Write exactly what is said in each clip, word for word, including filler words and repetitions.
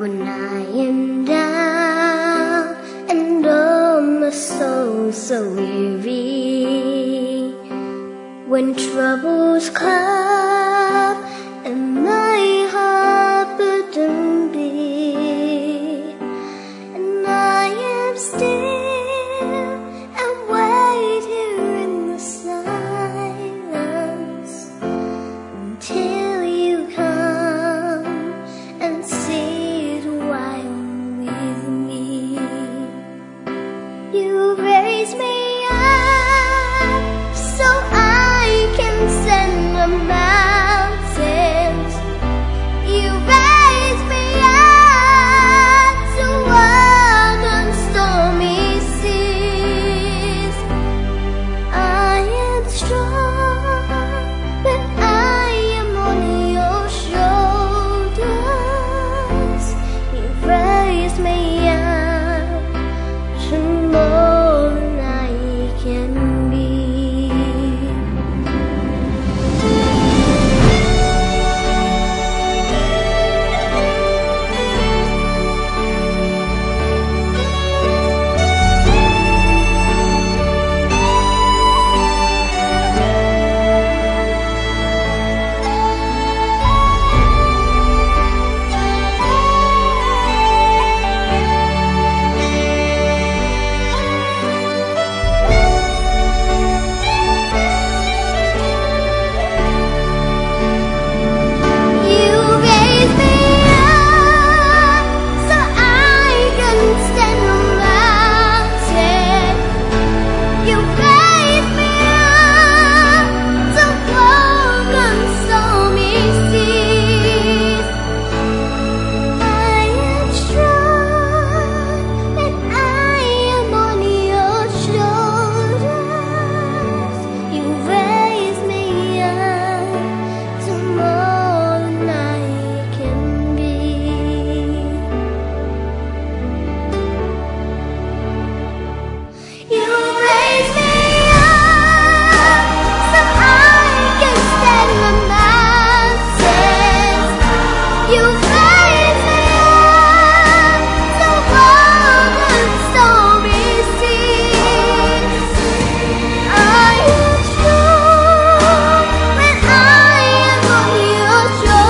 when I am down and oh my soul so weary, when troubles come and my heart burden be, and I am still and wait here in the silence until you come and sit a while with me. You raise me up so I can stand the mountains. You raise me up to walk on stormy seas. I am strong, but I am on your shoulders. You raise me up to more than I can be. You raise me up so I can stand the mountain. You raise me up to walk on stormy seas. I am strong, and I am on your shoulders. You raise me up to more than I can be. You raise me up so I can stand the mountains. You raise me up to walk on stormy seas. I am strong when I am on your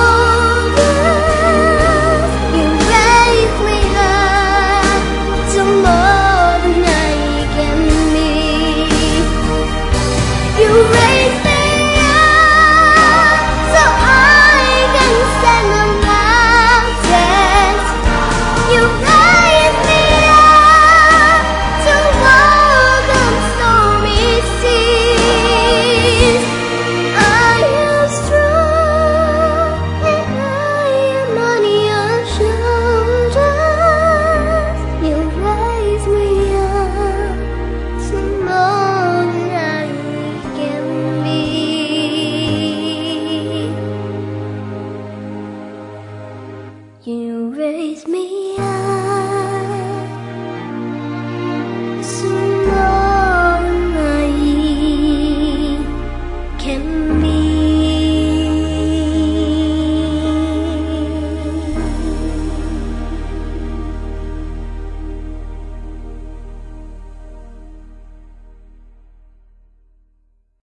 shoulders. You raise me up to more than I can be. You